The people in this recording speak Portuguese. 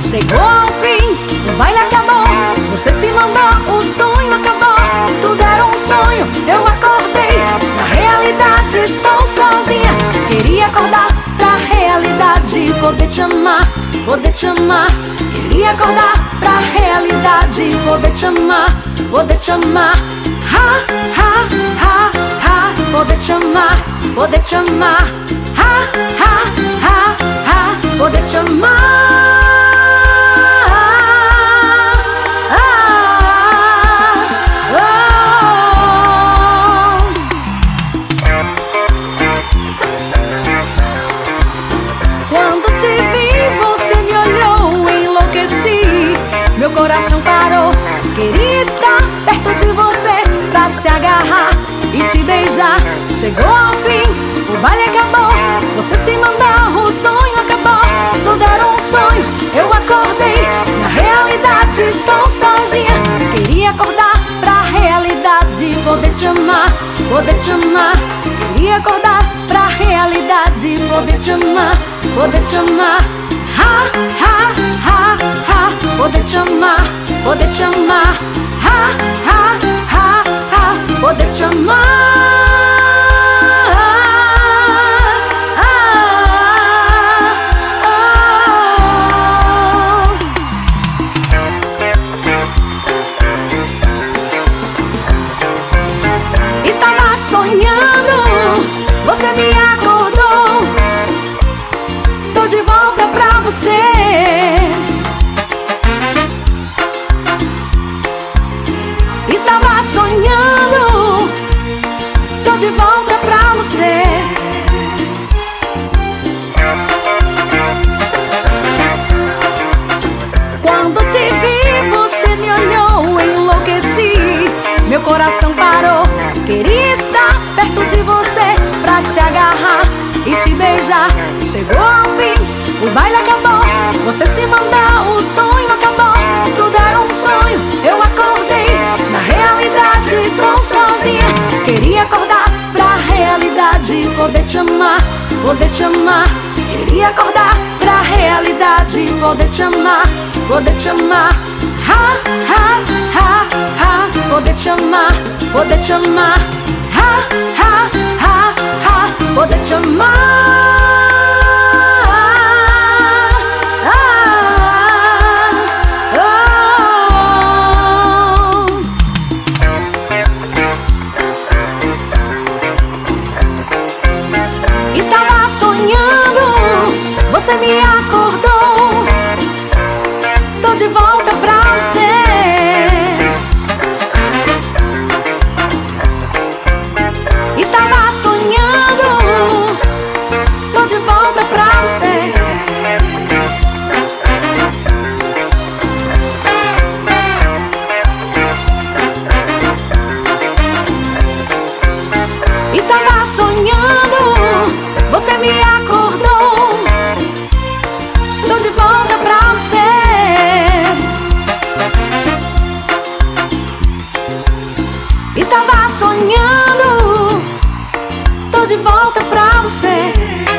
chegou ao fim, o baile acabou. Você se mandou, o sonho acabou. Tudo era um sonho, eu acordei. Na realidade estou sozinha. Queria acordar pra realidade, poder te amar, poder te amar. Queria acordar pra realidade, poder te amar, poder te amar. Ha, ha, ha, ha. Poder te amar, poder te amar. Ha, ha, ha, ha. Poder te amar. Meu coração parou, queria estar perto de você pra te agarrar e te beijar. Chegou ao fim, o baile acabou. Você se mandou, o sonho acabou. Tudo era um sonho, eu acordei. Na realidade estou sozinha. Queria acordar pra realidade, poder te amar, poder te amar. Queria acordar pra realidade, poder te amar, poder te amar. Ha, ha, ha, ha. Poder te amar, poder te amar. Ha, ha, ha, ha. Poder te amar. Estava sonhando, você me acordou. Tô de volta pra você. Estava sonhando, tô de volta pra você. Quando te vi, você me olhou, enlouqueci. Meu coração parou, queria estar perto de você pra te agarrar e te beijar. Chegou ao fim, o baile acabou. Você se mandou, o sonho acabou. Tudo era um sonho, eu acordei. Na realidade estou sozinha. Queria acordar pra realidade, poder te amar, poder te amar. Queria acordar pra realidade, poder te amar, poder te amar. Ha, ha, ha, ha. Poder te amar, poder te amar. Ha, ha, ha, ha. Poder te amar. Estava sonhando, você me acordou. Tô de volta pra você. Estava sonhando, tô de volta pra você. Estava sonhando, você me acordou. Tô de volta pra você. Estava sonhando, tô de volta pra você.